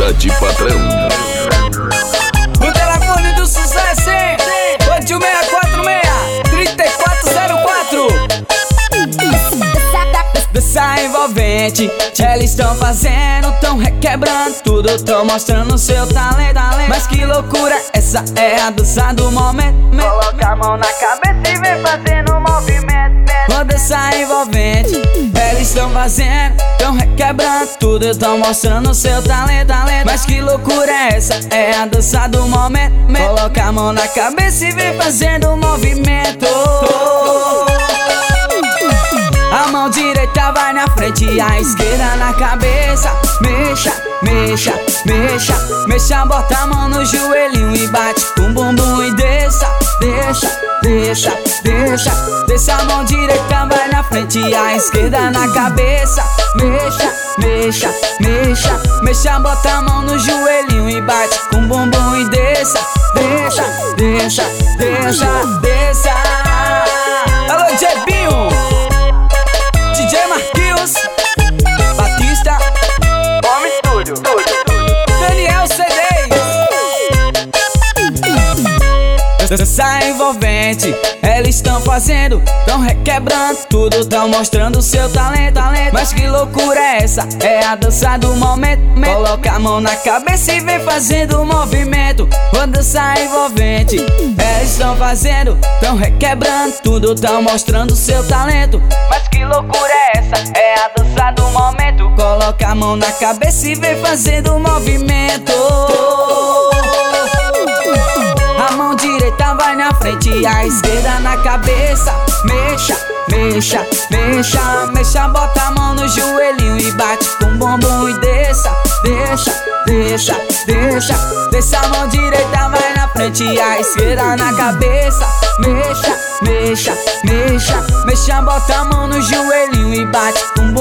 Casa de Patrão. O telefone do sucesso, hein? 8646-3404. Dança envolvente, eles estão fazendo, tão requebrando tudo, tão mostrando seu talento. Mas que loucura, essa é a dança do momento. Coloca a mão na cabeça e vem fazendo um movimento. Uma dança envolvente, eles estão fazendo, tão requebrando tudo, tão mostrando seu talento. Mas que loucura é essa, é a dança do momento. Coloca a mão na cabeça e vem fazendo um movimento. A mão direita vai na frente e a esquerda na cabeça. Mexa, mexa, mexa, mexa, bota a mão no joelhinho e bate com o bumbum e desça, deixa, deixa, deixa, deixa. A mão direita vai na frente e a esquerda na cabeça. Mexa, mexa, mexa, mexa, bota a mão no joelhinho e bate com o bumbum e desça, deixa, deixa, deixa, desça. Alô, Jebinho, DJ Marquinhos, Batista, Home Studio. Daniel C10. Dança envolvente, eles estão fazendo, tão requebrando tudo, tão mostrando seu talento. Mas que loucura é essa, é a dança do momento. Coloca a mão na cabeça e vem fazendo um movimento. Uma dança envolvente, eles estão fazendo, tão requebrando tudo, tão mostrando seu talento. Mas que loucura é essa, é a dança do momento. Coloca a mão na cabeça e vem fazendo um movimento. A mão direita vai na frente e a esquerda na cabeça. Mexa, mexa, mexa, mexa, bota a mão no joelhinho e bate com o bumbum e desça, deixa, deixa, deixa, deixa. A mão direita vai na frente e a esquerda na cabeça. Mexa, mexa, mexa, mexa, bota a mão no joelhinho e bate com o